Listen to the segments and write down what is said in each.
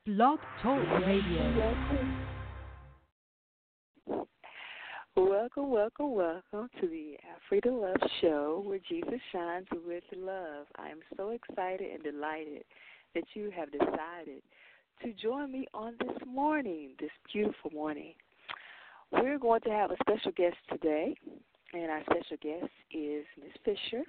Blog Talk Radio. Welcome to the Afrida Love Show, where Jesus shines with love. I am so excited and delighted that you have decided to join me on this morning, this beautiful morning. We're going to have a special guest today, and our special guest is Miss Fisher.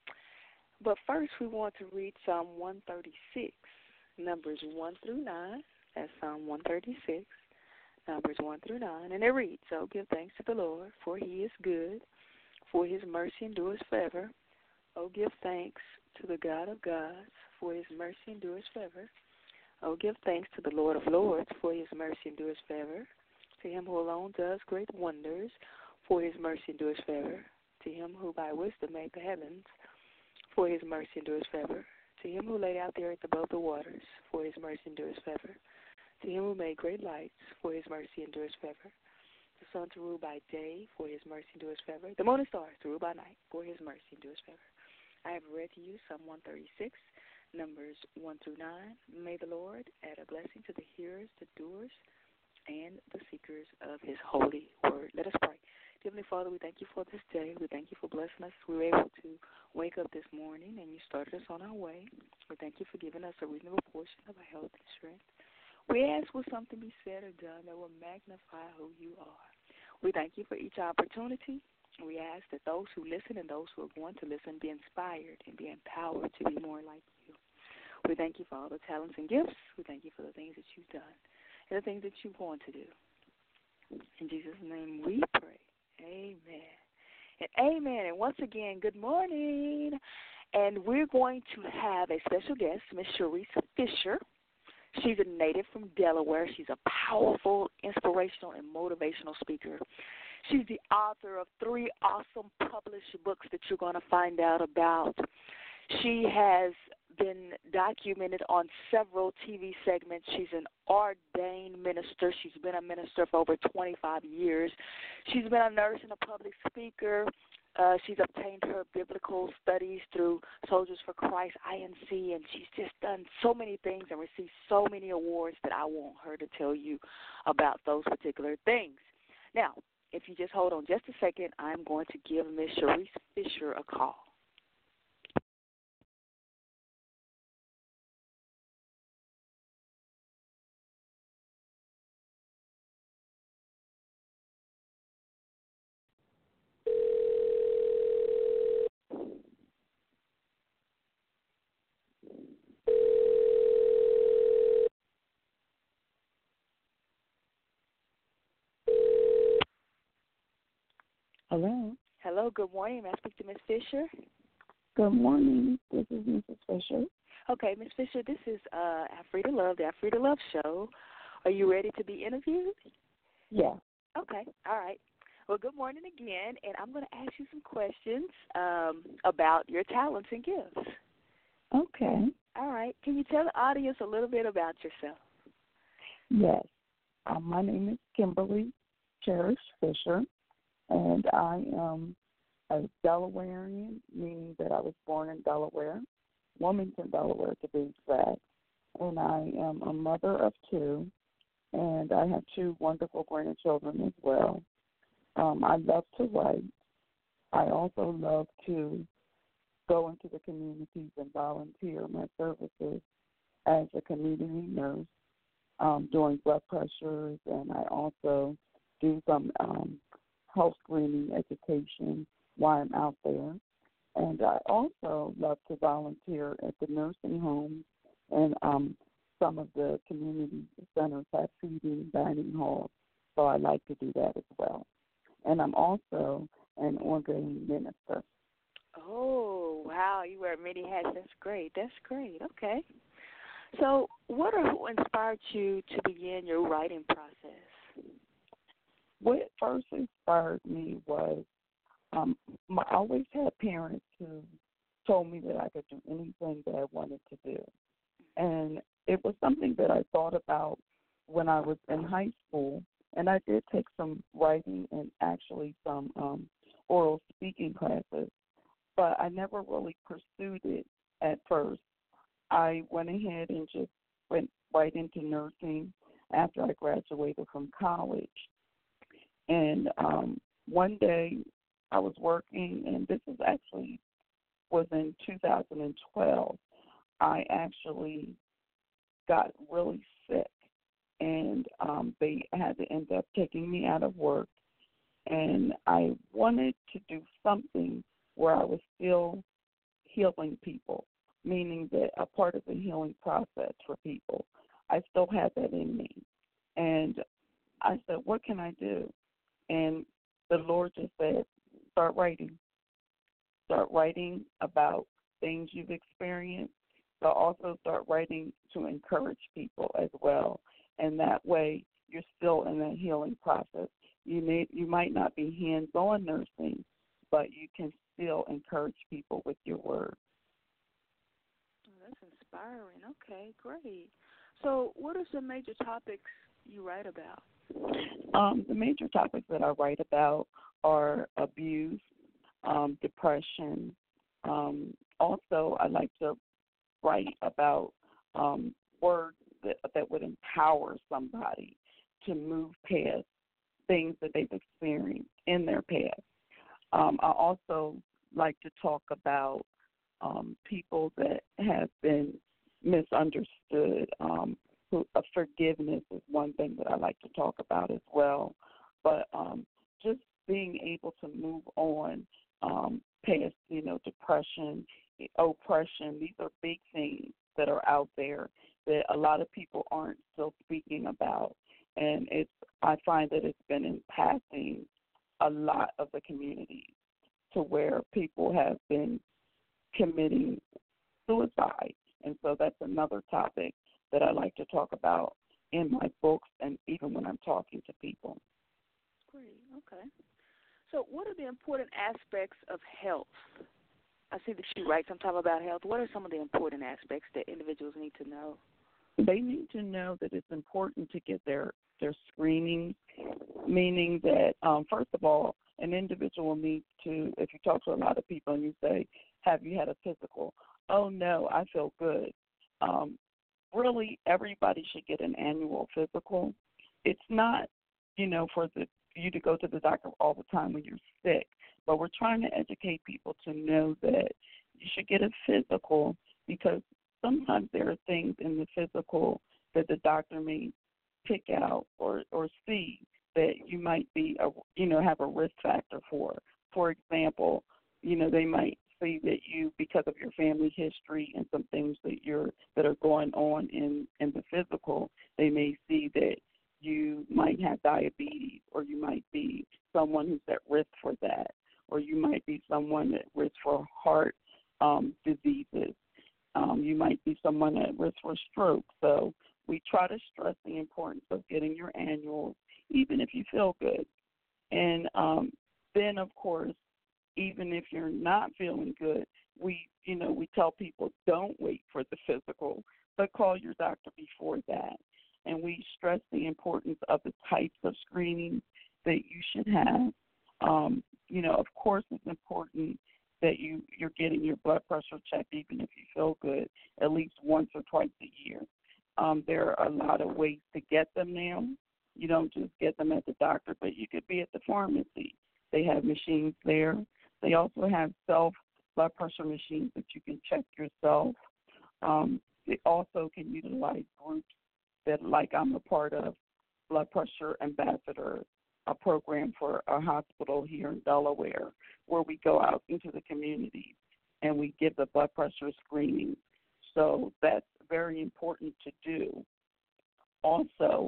But first, we want to read Psalm 136, numbers 1 through 9. That's Psalm 136. Numbers 1 through 9, and it reads, "Oh, give thanks to the Lord, for he is good, for his mercy endures forever. Oh, give thanks to the God of gods, for his mercy endures forever. Oh, give thanks to the Lord of lords, for his mercy endures forever. To him who alone does great wonders, for his mercy endures forever. To him who by wisdom made the heavens, for his mercy endures forever. To him who laid out the earth above the waters, for his mercy endures forever. To him who made great lights, for his mercy endures forever. The sun to rule by day, for his mercy endures forever. The moon and stars to rule by night, for his mercy endures forever." I have read to you Psalm 136, numbers 1 through 9. May the Lord add a blessing to the hearers, the doers, and the seekers of his holy word. Let us pray. Heavenly Father, we thank you for this day. We thank you for blessing us. We were able to wake up this morning, and you started us on our way. We thank you for giving us a reasonable portion of our health and strength. We ask will something be said or done that will magnify who you are. We thank you for each opportunity. We ask that those who listen and those who are going to listen be inspired and be empowered to be more like you. We thank you for all the talents and gifts. We thank you for the things that you've done and the things that you're going to do. In Jesus' name we pray. Amen. And amen. And once again, good morning. And we're going to have a special guest, Miss Sharice Fisher. She's a native from Delaware. She's a powerful, inspirational, and motivational speaker. She's the author of 3 awesome published books that you're going to find out about. She has been documented on several TV segments. She's an ordained minister. She's been a minister for over 25 years. She's been a nurse and a public speaker. She's obtained her biblical studies through Soldiers for Christ, INC, and she's just done so many things and received so many awards that I want her to tell you about those particular things. Now, if you just hold on just a second, I'm going to give Miss Sharice Fisher a call. Hello. Hello, good morning. May I speak to Miss Fisher? Good morning. This is Mrs. Fisher. Okay, Miss Fisher, this is Afrida Love, the Afrida Love Show. Are you ready to be interviewed? Yeah. Okay, all right. Well, good morning again, and I'm going to ask you some questions about your talents and gifts. Okay. All right. Can you tell the audience a little bit about yourself? Yes. My name is Kimberly Cherish Fisher, and I am a Delawarean, meaning that I was born in Delaware, Wilmington, Delaware to be exact. And I am a mother of 2, and I have 2 wonderful grandchildren as well. I love to write. I also love to go into the communities and volunteer my services as a community nurse, doing blood pressures, and I also do some health screening education while I'm out there. And I also love to volunteer at the nursing homes, and some of the community centers have feeding dining halls, so I like to do that as well. And I'm also an ordained minister. Oh, wow. You wear many hats. That's great. That's great. Okay. So what or who inspired you to begin your writing process? What first inspired me was I always had parents who told me that I could do anything that I wanted to do. And it was something that I thought about when I was in high school, and I did take some writing and actually some oral speaking classes, but I never really pursued it at first. I went ahead and just went right into nursing after I graduated from college. And one day I was working, and this was actually was in 2012. I actually got really sick, and they had to end up taking me out of work. And I wanted to do something where I was still healing people, meaning that a part of the healing process for people. I still had that in me. And I said, what can I do? And the Lord just said, start writing. Start writing about things you've experienced, but also start writing to encourage people as well. And that way you're still in that healing process. You might not be hands-on nursing, but you can still encourage people with your words. Oh, that's inspiring. Okay, great. So what are some major topics you write about? The major topics that I write about are abuse, depression. Also, I like to write about words that would empower somebody to move past things that they've experienced in their past. I also like to talk about people that have been misunderstood. Forgiveness is one thing that I like to talk about as well. But just being able to move on past, depression, oppression. These are big things that are out there that a lot of people aren't still speaking about. And I find that it's been impacting a lot of the community to where people have been committing suicide. And so that's another topic that I like to talk about in my books and even when I'm talking to people. Great, okay. So what are the important aspects of health? I see that you write sometime about health. What are some of the important aspects that individuals need to know? They need to know that it's important to get their screening, meaning that, first of all, an individual needs to, if you talk to a lot of people and you say, have you had a physical? Oh, no, I feel good. Really, everybody should get an annual physical. It's not, for you to go to the doctor all the time when you're sick, but we're trying to educate people to know that you should get a physical because sometimes there are things in the physical that the doctor may pick out or see that you might be, have a risk factor for. For example, they might see that you, because of your family history and some things that are going on in the physical, they may see that you might have diabetes, or you might be someone who's at risk for that, or you might be someone at risk for heart diseases. You might be someone at risk for stroke. So we try to stress the importance of getting your annuals, even if you feel good. And then, of course, even if you're not feeling good, we tell people don't wait for the physical, but call your doctor before that. And we stress the importance of the types of screenings that you should have. Of course, it's important that you're getting your blood pressure checked, even if you feel good, at least once or twice a year. There are a lot of ways to get them now. You don't just get them at the doctor, but you could be at the pharmacy. They have machines there. They also have self-blood pressure machines that you can check yourself. They also can utilize groups that, like I'm a part of, Blood Pressure Ambassador, a program for a hospital here in Delaware, where we go out into the community and we give the blood pressure screening. So that's very important to do. Also,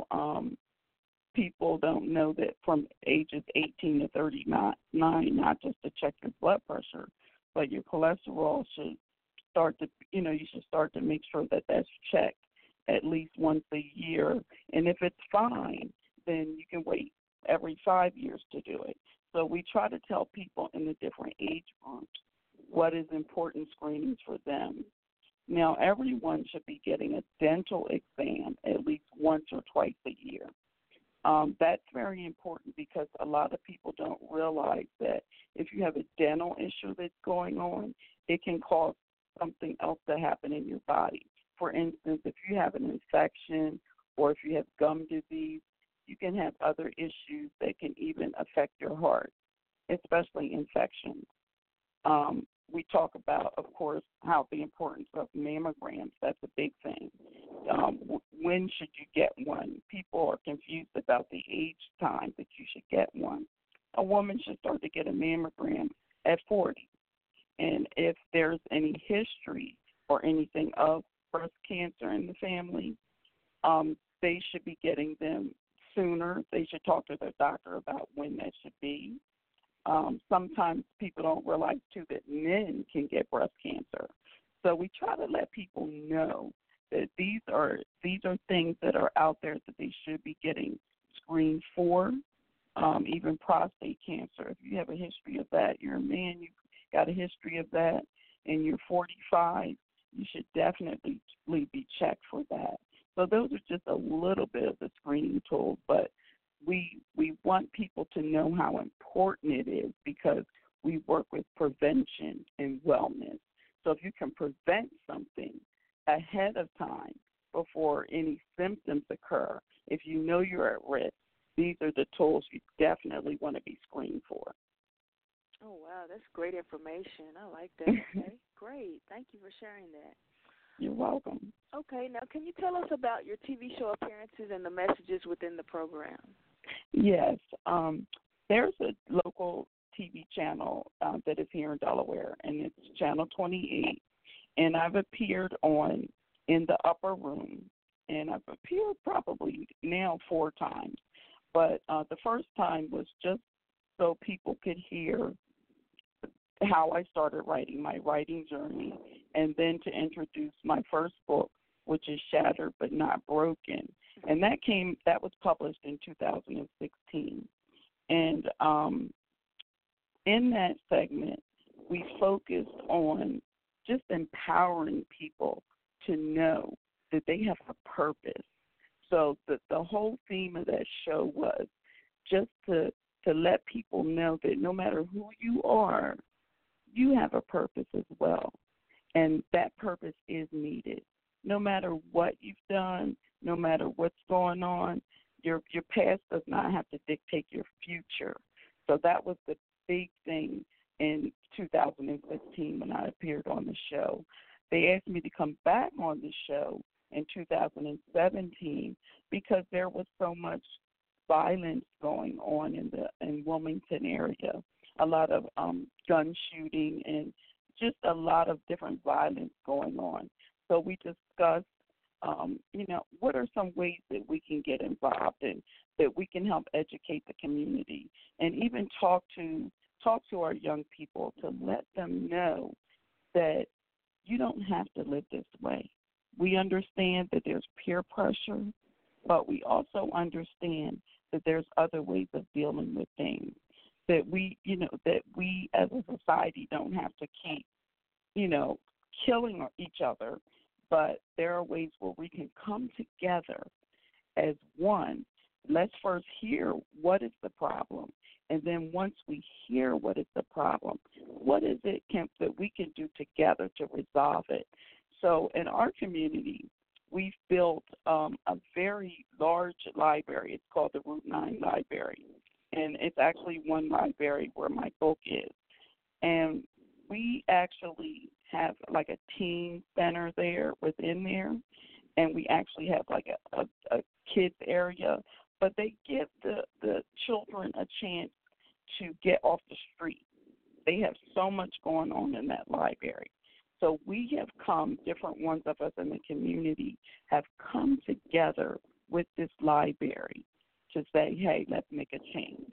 people don't know that from ages 18 to 39, not just to check your blood pressure, but your cholesterol should start to, you should start to make sure that that's checked at least once a year. And if it's fine, then you can wait every 5 years to do it. So we try to tell people in the different age groups what is important screenings for them. Now, everyone should be getting a dental exam at least once or twice a year. That's very important because a lot of people don't realize that if you have a dental issue that's going on, it can cause something else to happen in your body. for instance, if you have an infection or if you have gum disease, you can have other issues that can even affect your heart, especially infections. We talk about, of course, how the importance of mammograms. That's a big thing. When should you get one? People are confused about the age time that you should get one. A woman should start to get a mammogram at 40. And if there's any history or anything of breast cancer in the family, they should be getting them sooner. They should talk to their doctor about when that should be. Sometimes people don't realize, too, that men can get breast cancer. So we try to let people know that these are things that are out there that they should be getting screened for, even prostate cancer. If you have a history of that, you're a man, you've got a history of that, and you're 45, you should definitely be checked for that. So those are just a little bit of the screening tools, but we want people to know how important it is because we work with prevention and wellness. So if you can prevent something ahead of time before any symptoms occur, if you know you're at risk, these are the tools you definitely want to be screened for. Oh, wow, that's great information. I like that. Okay, great. Thank you for sharing that. You're welcome. Okay, now can you tell us about your TV show appearances and the messages within the program? Yes. There's a local TV channel that is here in Delaware, and it's Channel 28. And I've appeared on In the Upper Room, and I've appeared probably now 4 times. But the first time was just so people could hear how I started writing, my writing journey, and then to introduce my first book, which is Shattered But Not Broken. And that was published in 2016. And in that segment, we focused on just empowering people to know that they have a purpose. So the whole theme of that show was just to let people know that no matter who you are, you have a purpose as well. And that purpose is needed. No matter what you've done, no matter what's going on, your past does not have to dictate your future. So that was the big thing in 2015 when I appeared on the show. They asked me to come back on the show in 2017 because there was so much violence going on in Wilmington area, a lot of gun shooting and just a lot of different violence going on. So we discussed, what are some ways that we can get involved and that we can help educate the community and even talk to our young people to let them know that you don't have to live this way. We understand that there's peer pressure, but we also understand that there's other ways of dealing with things, that we as a society don't have to keep, killing each other, but there are ways where we can come together as one. Let's first hear what is the problem, and then once we hear what is the problem, what is it that we can do together to resolve it? So in our community, we've built a very large library. It's called the Route 9 Library, and it's actually one library where my book is. And we actually have like a teen center there within there, and we actually have like a kids area, but they give the children a chance to get off the street. They have so much going on in that library. So we have come, different ones of us in the community have come together with this library to say, hey, let's make a change.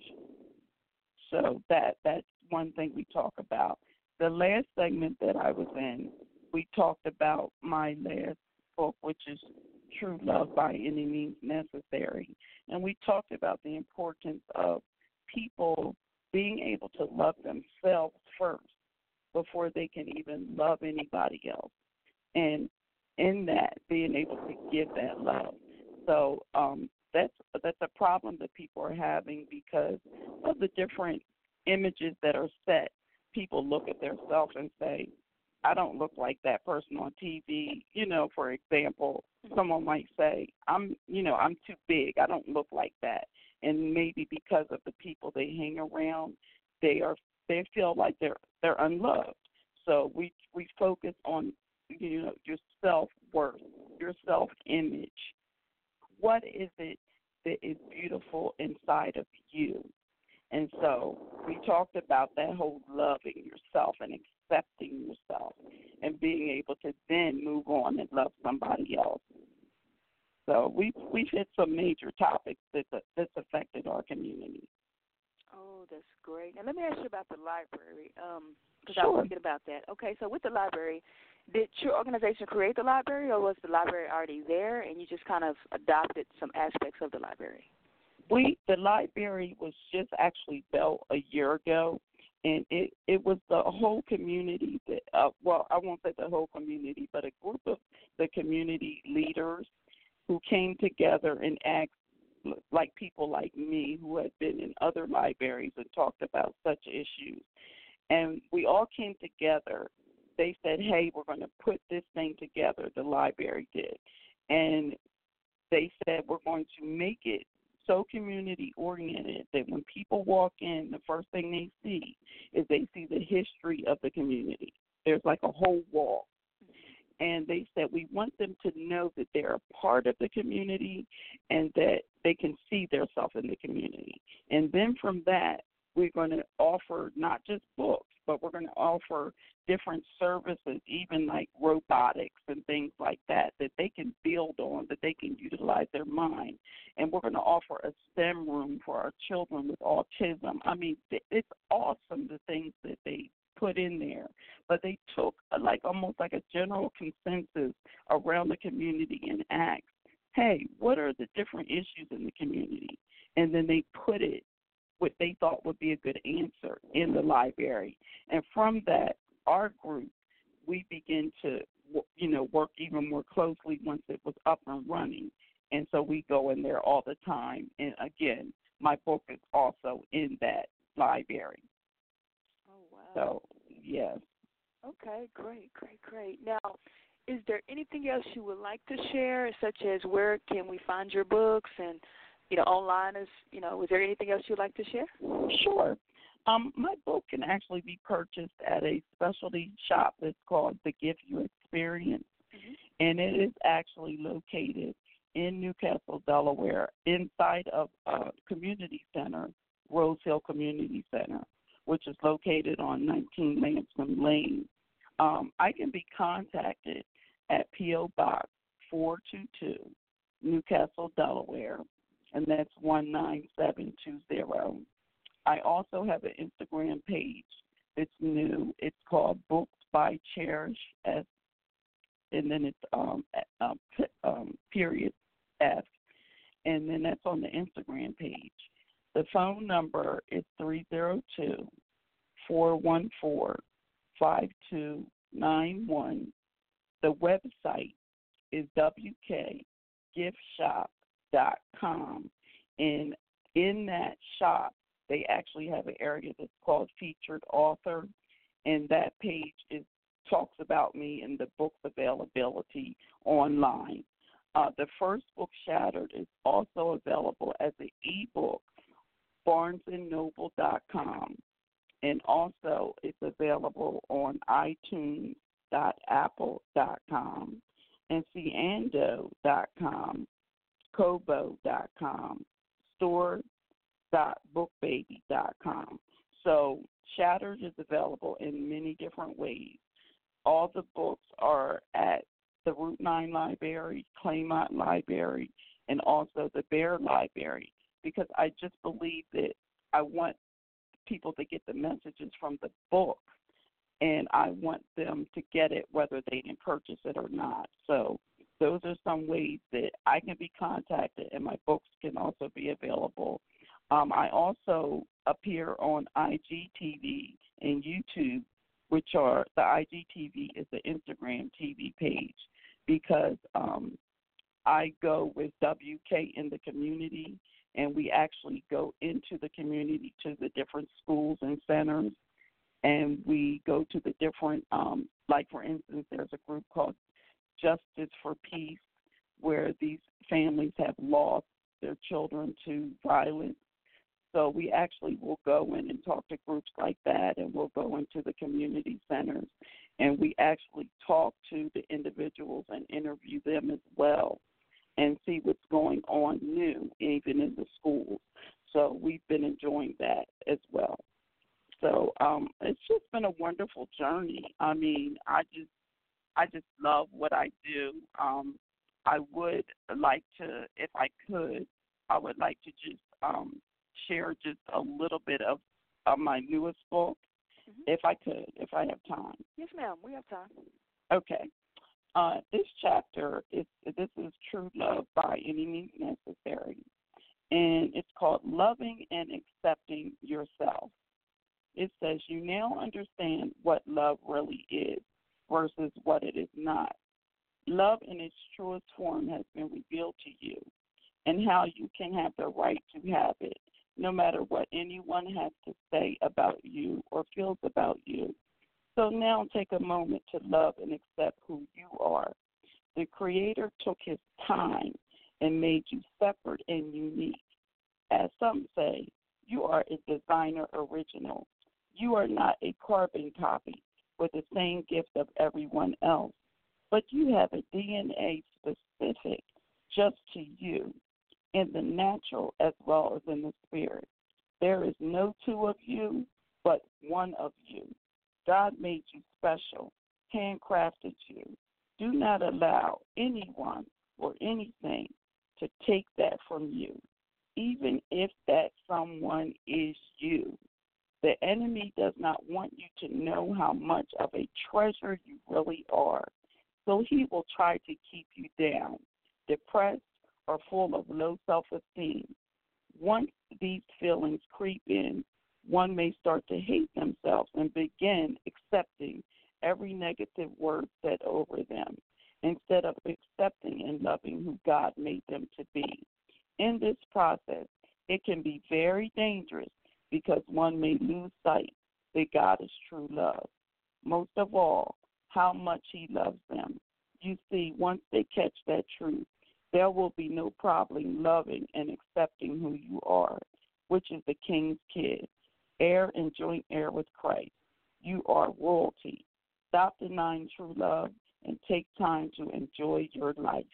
So that's one thing we talk about. The last segment that I was in, we talked about my last book, which is True Love by Any Means Necessary. And we talked about the importance of people being able to love themselves first before they can even love anybody else. And in that, being able to give that love. So that's a problem that people are having because of the different images that are set. People look at themselves and say, I don't look like that person on TV. For example, someone might say, I'm too big. I don't look like that. And maybe because of the people they hang around, they feel like they're unloved. So we focus on, your self-worth, your self-image. What is it that is beautiful inside of you? And so we talked about that whole loving yourself and accepting yourself and being able to then move on and love somebody else. So we've hit some major topics that's affected our community. Oh, that's great. Now, let me ask you about the library, because Sure. I was thinking about that. Okay, so with the library, did your organization create the library, or was the library already there and you just kind of adopted some aspects of the library? The library was just actually built a year ago, and it was the whole community that, I won't say the whole community, but a group of the community leaders who came together and asked, like people like me who had been in other libraries and talked about such issues. And we all came together. They said, hey, we're going to put this thing together, the library did. And they said we're going to make it so community-oriented that when people walk in, the first thing they see is they see the history of the community. There's like a whole wall. And they said we want them to know that they're a part of the community and that they can see themselves in the community. And then from that, we're going to offer not just books, but we're going to offer different services, even like robotics and things like that they can build on, that they can utilize their mind. And we're going to offer a STEM room for our children with autism. I mean, it's awesome, the things that they put in there. But they took almost like a general consensus around the community and asked, hey, what are the different issues in the community? And then they put it what they thought would be a good answer in the library. And from that, our group, we begin to, work even more closely once it was up and running. And so we go in there all the time. And, again, my book is also in that library. Oh, wow. So, yes. Okay, great. Now, is there anything else you would like to share, such as where can we find your books and, online is there anything else you'd like to share? Sure. My book can actually be purchased at a specialty shop that's called The Gift You Experience, and it is actually located in Newcastle, Delaware, inside of a community center, Rose Hill Community Center, which is located on 19 Lansing Lane. I can be contacted at P.O. Box 422, Newcastle, Delaware, and that's 19720. I also have an Instagram page. It's new. It's called Books by Cherish S, and then it's period F, and then that's on the Instagram page. The phone number is 302-414-5291. The website is wkgiftshop.com, and in that shop, they actually have an area that's called Featured Author, and that page talks about me and the book's availability online. The first book, Shattered, is also available as an ebook, barnesandnoble.com, and also it's available on iTunes.apple.com, and Ciando.com, Kobo.com, store.bookbaby.com. So Shattered is available in many different ways. All the books are at the Route 9 Library, Claymont Library, and also the Bear Library, because I just believe that I want people to get the messages from the book, and I want them to get it whether they can purchase it or not. So those are some ways that I can be contacted, and my books can also be available. I also appear on IGTV and YouTube, which are the IGTV is the Instagram TV page, because I go with WK in the community, and we actually go into the community to the different schools and centers, and we go to the different, like for instance, there's a group called Justice for Peace, where these families have lost their children to violence. So we actually will go in and talk to groups like that, and we'll go into the community centers, and we actually talk to the individuals and interview them as well and see what's going on new, even in the schools. So we've been enjoying that as well. So it's just been a wonderful journey. I mean, I just love what I do. I would like to, if I could, I would like to just share just a little bit of my newest book, if I could, if I have time. Yes, ma'am. We have time. Okay. This chapter, this is True Love by Any Means Necessary, and it's called Loving and Accepting Yourself. It says, you now understand what love really is versus what it is not. Love in its truest form has been revealed to you, and how you can have the right to have it, no matter what anyone has to say about you or feels about you. So now take a moment to love and accept who you are. The Creator took his time and made you separate and unique. As some say, you are a designer original. You are not a carbon copy with the same gift of everyone else, but you have a DNA specific just to you, in the natural as well as in the spirit. There is no two of you, but one of you. God made you special, handcrafted you. Do not allow anyone or anything to take that from you, even if that someone is you. The enemy does not want you to know how much of a treasure you really are, so he will try to keep you down, depressed, or full of low self-esteem. Once these feelings creep in, one may start to hate themselves and begin accepting every negative word said over them, instead of accepting and loving who God made them to be. In this process, it can be very dangerous because one may lose sight that God is true love. Most of all, how much he loves them. You see, once they catch that truth, there will be no problem loving and accepting who you are, which is the King's kid, heir and joint heir with Christ. You are royalty. Stop denying true love and take time to enjoy your life.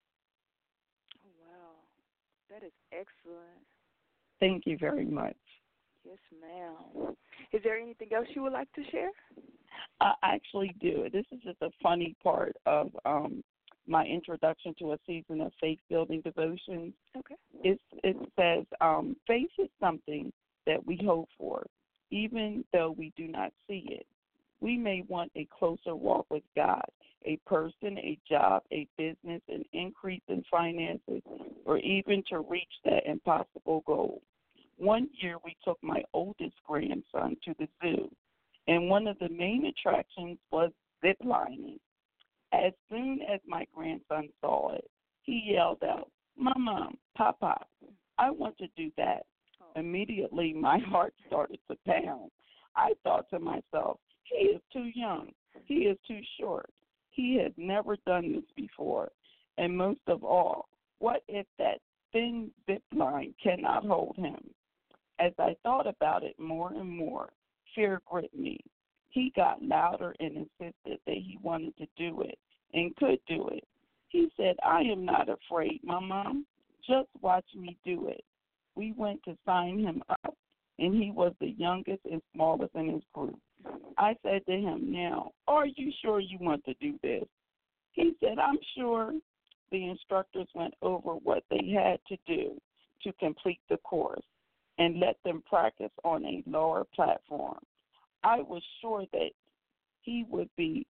Oh, wow. That is excellent. Thank you very much. Yes, ma'am. Is there anything else you would like to share? I actually do. This is just a funny part of my introduction to a season of faith-building devotions. Okay. It says, faith is something that we hope for, even though we do not see it. We may want a closer walk with God, a person, a job, a business, an increase in finances, or even to reach that impossible goal. One year we took my oldest grandson to the zoo, and one of the main attractions was zip lining. As soon as my grandson saw it, he yelled out, "Mama, Papa, I want to do that." Immediately, my heart started to pound. I thought to myself, he is too young. He is too short. He has never done this before. And most of all, what if that thin zip line cannot hold him? As I thought about it more and more, fear gripped me. He got louder and insisted that he wanted to do it and could do it. He said, "I am not afraid, my mom. Just watch me do it." We went to sign him up, and he was the youngest and smallest in his group. I said to him, "Now, are you sure you want to do this?" He said, "I'm sure." The instructors went over what they had to do to complete the course and let them practice on a lower platform. I was sure that he would be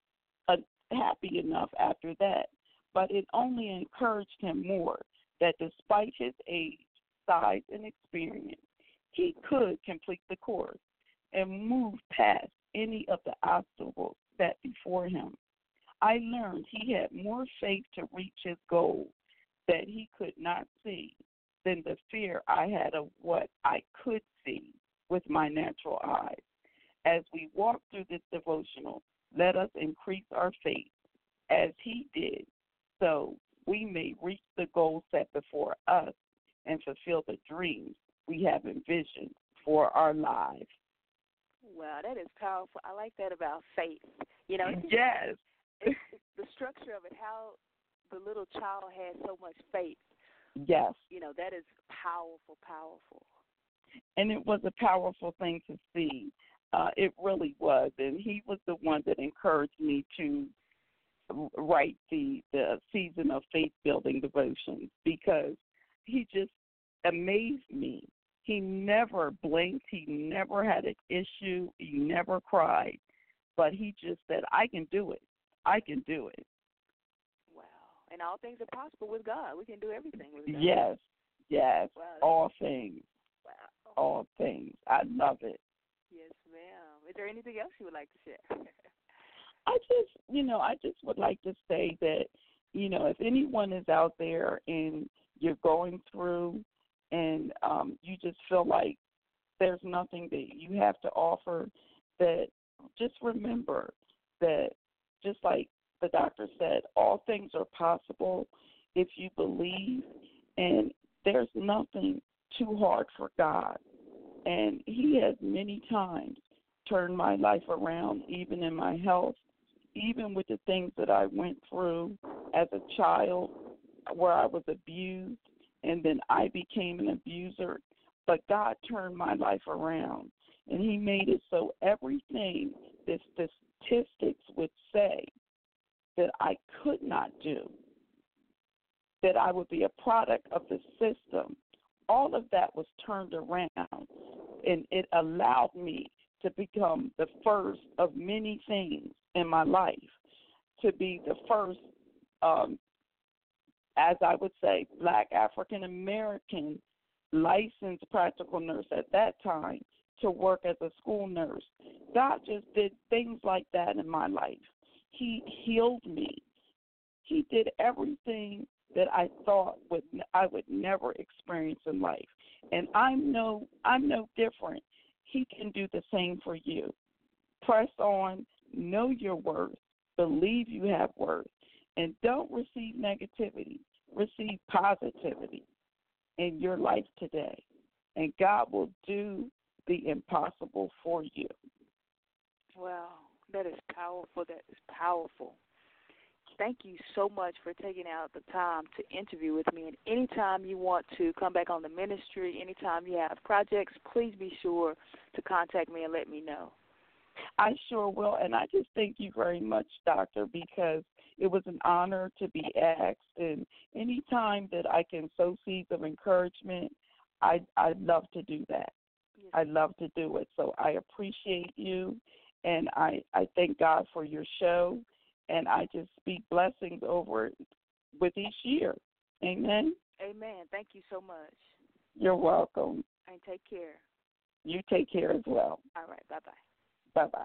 happy enough after that, but it only encouraged him more that despite his age, size, and experience, he could complete the course and move past any of the obstacles set before him. I learned he had more faith to reach his goal that he could not see than the fear I had of what I could see with my natural eyes. As we walk through this devotional, let us increase our faith as he did, so we may reach the goals set before us and fulfill the dreams we have envisioned for our lives. Wow, that is powerful. I like that about faith. You know, Yes. It's the structure of it, how the little child had so much faith. Yes. You know, that is powerful, powerful. And it was a powerful thing to see. It really was. And he was the one that encouraged me to write the season of faith building devotions, because he just amazed me. He never blinked. He never had an issue. He never cried. But he just said, I can do it. I can do it. Wow. And all things are possible with God. We can do everything with God. Yes. Yes. Wow, all things. Wow. All things. I love it. Yes, ma'am. Is there anything else you would like to share? I just would like to say that, if anyone is out there and you're going through and you just feel like there's nothing that you have to offer, that just remember that, just like the doctor said, all things are possible if you believe, and there's nothing too hard for God. And he has many times turned my life around, even in my health, even with the things that I went through as a child where I was abused and then I became an abuser. But God turned my life around, and he made it so everything that statistics would say that I could not do, that I would be a product of the system, all of that was turned around, and it allowed me to become the first of many things in my life, to be the first, as I would say, Black African-American licensed practical nurse at that time to work as a school nurse. God just did things like that in my life. He healed me. He did everything that I thought I would never experience in life. And I'm no different. He can do the same for you. Press on, know your worth, believe you have worth, and don't receive negativity. Receive positivity in your life today, and God will do the impossible for you. Wow, that is powerful. That is powerful. Thank you so much for taking out the time to interview with me. And anytime you want to come back on the ministry, anytime you have projects, please be sure to contact me and let me know. I sure will, and I just thank you very much, Doctor, because it was an honor to be asked, and any time that I can sow seeds of encouragement, I'd love to do that. Yes. I love to do it. So I appreciate you, and I thank God for your show, and I just speak blessings over it with each year. Amen? Amen. Thank you so much. You're welcome. And take care. You take care as well. All right. Bye-bye. Bye-bye.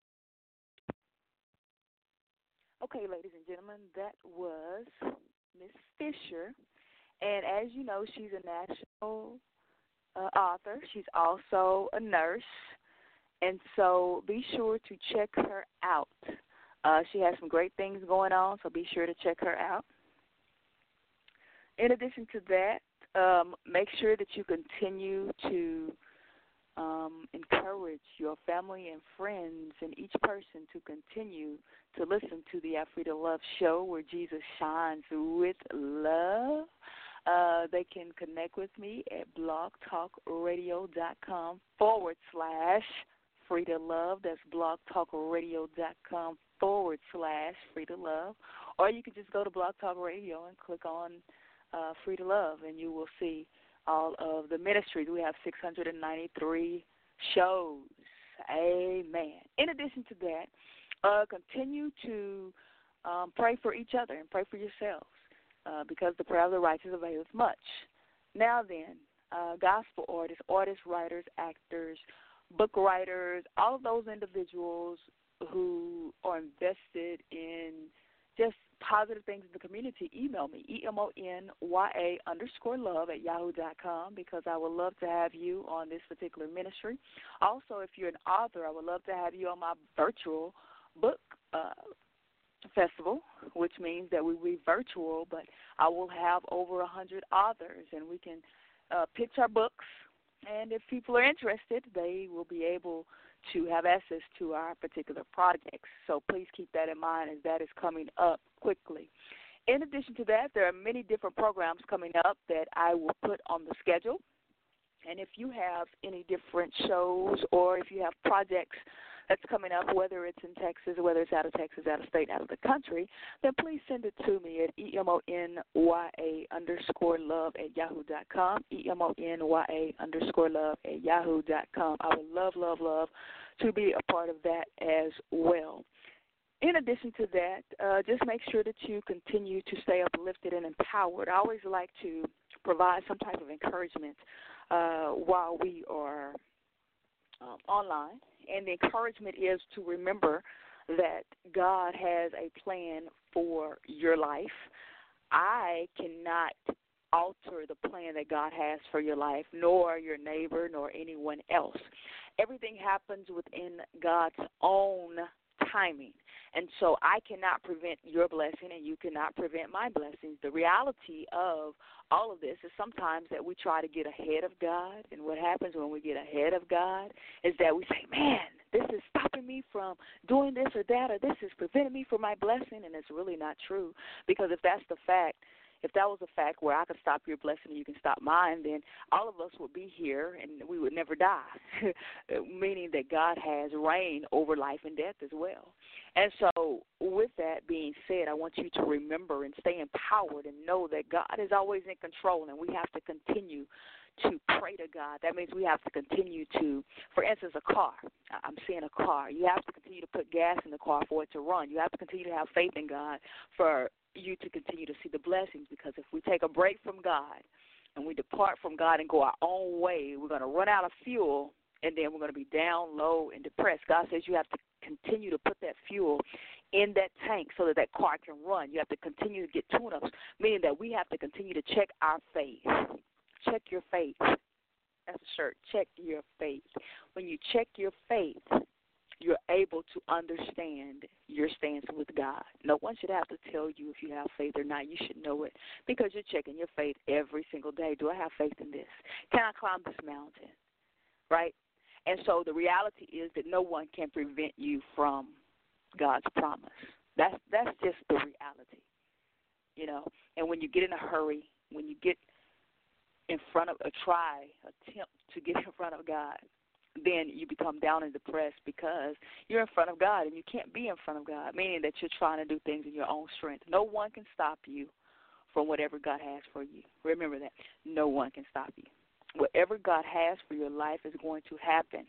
Okay, ladies and gentlemen, that was Miss Fisher. And as you know, she's a national author. She's also a nurse. And so be sure to check her out. She has some great things going on, so be sure to check her out. In addition to that, make sure that you continue to encourage your family and friends and each person to continue to listen to the Afrida Love Show, where Jesus shines with love. They can connect with me at blogtalkradio.com/Frida Love. That's blogtalkradio.com/Frida Love. Or you can just go to Blog Talk Radio and click on Frida Love, and you will see all of the ministries. We have 693 shows. Amen. In addition to that, continue to pray for each other and pray for yourselves, because the prayer of the righteous availeth much. Now then, gospel artists, writers, actors, book writers, all of those individuals who are invested in just positive things in the community, email me, EMONYA_love@yahoo.com, because I would love to have you on this particular ministry. Also, if you're an author, I would love to have you on my virtual book festival, which means that we will be virtual, but I will have over 100 authors, and we can pitch our books. And if people are interested, they will be able to have access to our particular projects. So please keep that in mind, as that is coming up quickly. In addition to that, there are many different programs coming up that I will put on the schedule. And if you have any different shows, or if you have projects that's coming up, whether it's in Texas, whether it's out of Texas, out of state, out of the country, then please send it to me at EMONYA_love@yahoo.com, EMONYA_love@yahoo.com. I would love to be a part of that as well. In addition to that, just make sure that you continue to stay uplifted and empowered. I always like to provide some type of encouragement while we are online. And the encouragement is to remember that God has a plan for your life. I cannot alter the plan that God has for your life, nor your neighbor, nor anyone else. Everything happens within God's own timing. And so I cannot prevent your blessing, and you cannot prevent my blessings. The reality of all of this is sometimes that we try to get ahead of God, and what happens when we get ahead of God is that we say, man, this is stopping me from doing this or that, or this is preventing me from my blessing, and it's really not true. Because if that's the fact, if that was a fact where I could stop your blessing and you can stop mine, then all of us would be here and we would never die, meaning that God has reign over life and death as well. And so with that being said, I want you to remember and stay empowered and know that God is always in control, and we have to continue to pray to God. That means we have to continue to, for instance, a car. I'm saying a car. You have to continue to put gas in the car for it to run. You have to continue to have faith in God for you to continue to see the blessings, because if we take a break from God and we depart from God and go our own way, we're going to run out of fuel, and then we're going to be down low and depressed. God says you have to continue to put that fuel in that tank so that that car can run. You have to continue to get tune-ups, meaning that we have to continue to check our faith. Check your faith. That's a shirt. Check your faith. When you check your faith, you're able to understand your stance with God. No one should have to tell you if you have faith or not. You should know it because you're checking your faith every single day. Do I have faith in this? Can I climb this mountain? Right? And so the reality is that no one can prevent you from God's promise. That's just the reality, you know. And when you get in a hurry, when you get in front of attempt to get in front of God, then you become down and depressed because you're in front of God and you can't be in front of God, meaning that you're trying to do things in your own strength. No one can stop you from whatever God has for you. Remember that. No one can stop you. Whatever God has for your life is going to happen,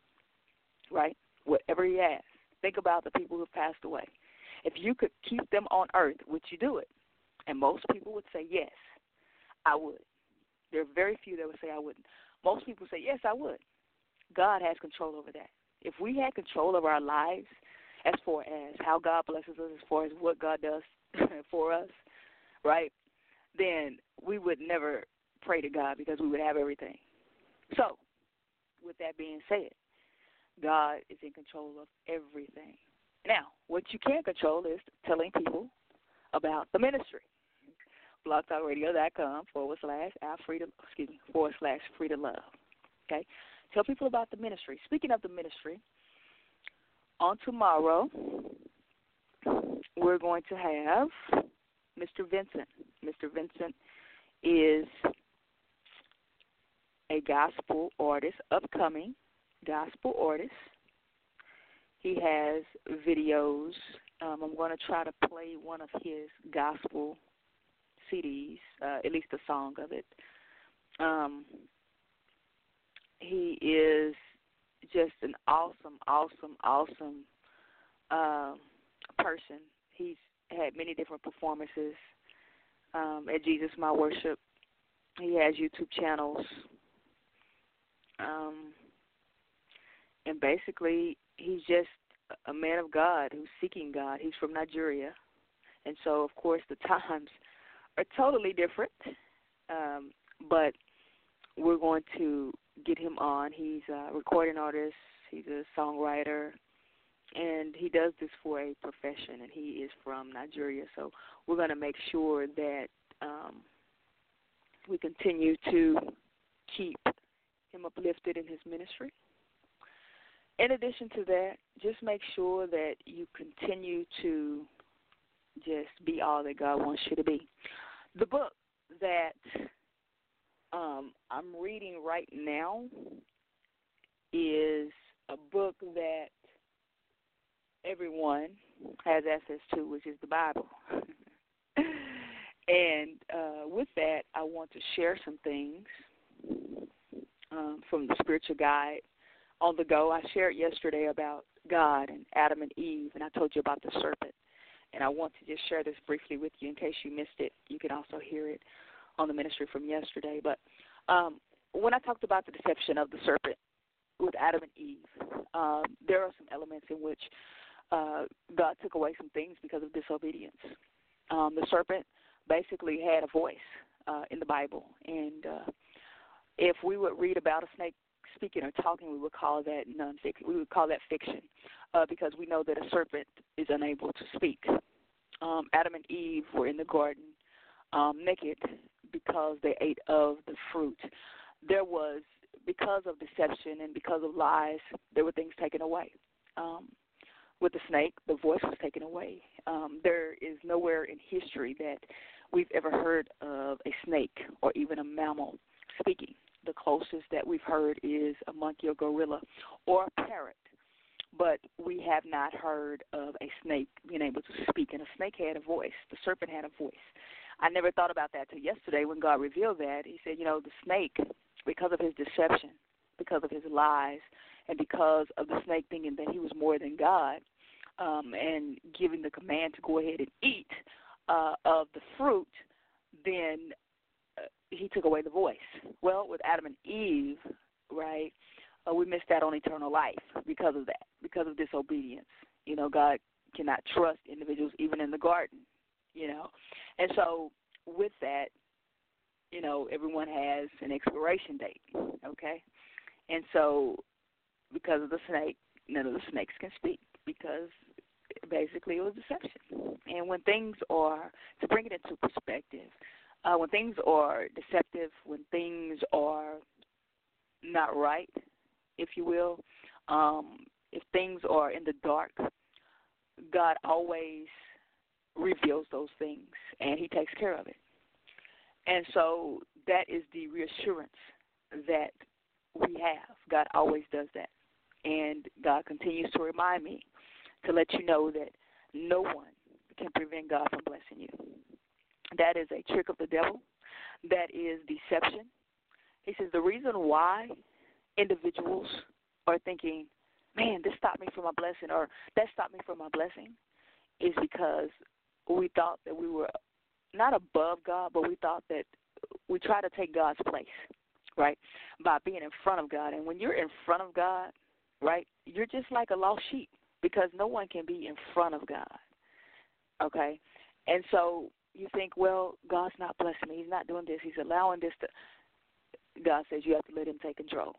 right? Whatever He has. Think about the people who have passed away. If you could keep them on earth, would you do it? And most people would say, yes, I would. There are very few that would say I wouldn't. Most people say, yes, I would. God has control over that. If we had control of our lives as far as how God blesses us, as far as what God does for us, right, then we would never pray to God because we would have everything. So, with that being said, God is in control of everything. Now, what you can control is telling people about the ministry. blogtalkradio.com /Free to Love. Okay? Tell people about the ministry. Speaking of the ministry, on tomorrow, we're going to have Mr. Vincent. Mr. Vincent is a gospel artist, upcoming gospel artist. He has videos. I'm going to try to play one of his gospel CDs, at least a song of it. He is just an awesome person. He's had many different performances at Jesus My Worship. He has YouTube channels. And basically, he's just a man of God who's seeking God. He's from Nigeria. And so, of course, the times are totally different, but we're going to get him on. He's a recording artist. He's a songwriter, and he does this for a profession, and he is from Nigeria. So we're going to make sure that we continue to keep him uplifted in his ministry. In addition to that, just make sure that you continue to just be all that God wants you to be. The book that I'm reading right now is a book that everyone has access to, which is the Bible. And with that, I want to share some things from the Spiritual Guide on the Go. I shared yesterday about God and Adam and Eve, and I told you about the serpent. And I want to just share this briefly with you in case you missed it. You can also hear it on the ministry from yesterday. But when I talked about the deception of the serpent with Adam and Eve, there are some elements in which God took away some things because of disobedience. The serpent basically had a voice in the Bible, and if we would read about a snake speaking or talking, we would call that non-fiction. We would call that fiction because we know that a serpent is unable to speak. Adam and Eve were in the garden naked because they ate of the fruit. There was, because of deception and because of lies, there were things taken away. With the snake, the voice was taken away. There is nowhere in history that we've ever heard of a snake or even a mammal speaking. The closest that we've heard is a monkey or gorilla or a parrot, but we have not heard of a snake being able to speak, and a snake had a voice. The serpent had a voice. I never thought about that till yesterday when God revealed that. He said, the snake, because of his deception, because of his lies, and because of the snake thinking that he was more than God, and giving the command to go ahead and eat of the fruit, then he took away the voice. Well, with Adam and Eve, right, we missed out on eternal life because of that, because of disobedience. God cannot trust individuals even in the garden, And so with that, everyone has an expiration date, okay? And so because of the snake, none of the snakes can speak because basically it was deception. And when things are, to bring it into perspective, when things are deceptive, when things are not right, if you will, if things are in the dark, God always reveals those things, and he takes care of it. And so that is the reassurance that we have. God always does that. And God continues to remind me to let you know that no one can prevent God from blessing you. That is a trick of the devil. That is deception. He says the reason why individuals are thinking, man, this stopped me from my blessing or that stopped me from my blessing is because we thought that we were not above God, but we thought that we try to take God's place, right, by being in front of God. And when you're in front of God, right, you're just like a lost sheep because no one can be in front of God, okay? And so you think, well, God's not blessing me. He's not doing this. He's allowing this to. God says you have to let him take control.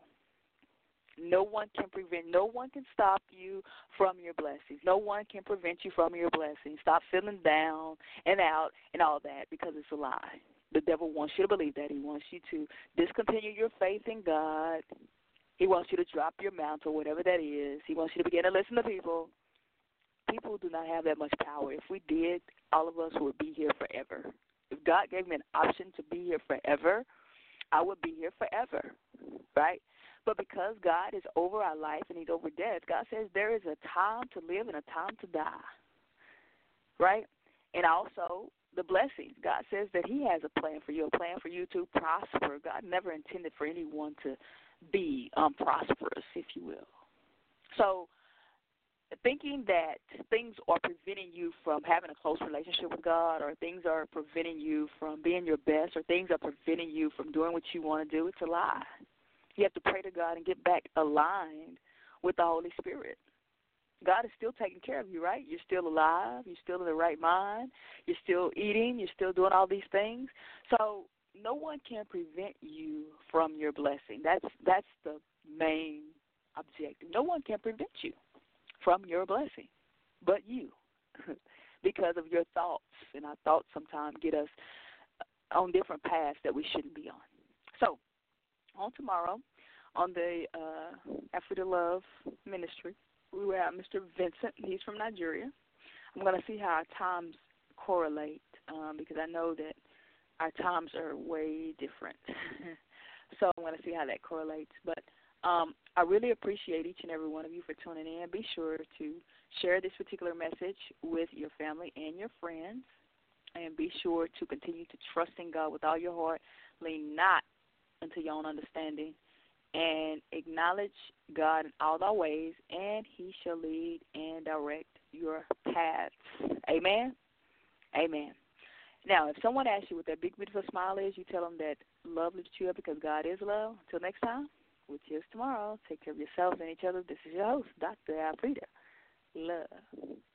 No one can stop you from your blessings. No one can prevent you from your blessings. Stop feeling down and out and all that because it's a lie. The devil wants you to believe that. He wants you to discontinue your faith in God. He wants you to drop your mantle, whatever that is. He wants you to begin to listen to people. People do not have that much power. If we did, all of us would be here forever. If God gave me an option to be here forever, I would be here forever, right? But because God is over our life and he's over death, God says there is a time to live and a time to die, right? And also the blessings. God says that he has a plan for you to prosper. God never intended for anyone to be unprosperous, if you will. So thinking that things are preventing you from having a close relationship with God or things are preventing you from being your best or things are preventing you from doing what you want to do, it's a lie. You have to pray to God and get back aligned with the Holy Spirit. God is still taking care of you, right? You're still alive. You're still in the right mind. You're still eating. You're still doing all these things. So no one can prevent you from your blessing. That's the main objective. No one can prevent you from your blessing but you because of your thoughts. And our thoughts sometimes get us on different paths that we shouldn't be on. So on tomorrow, on the Africa Love Ministry, we will have Mr. Vincent. He's from Nigeria. I'm going to see how our times correlate because I know that our times are way different. So I'm going to see how that correlates. But I really appreciate each and every one of you for tuning in. Be sure to share this particular message with your family and your friends. And be sure to continue to trust in God with all your heart. Lean not unto your own understanding. And acknowledge God in all thy ways, and he shall lead and direct your paths. Amen? Amen. Now, if someone asks you what that big, beautiful smile is, you tell them that love lifts you up because God is love. Until next time, which is tomorrow, take care of yourselves and each other. This is your host, Dr. Alfreda. Love.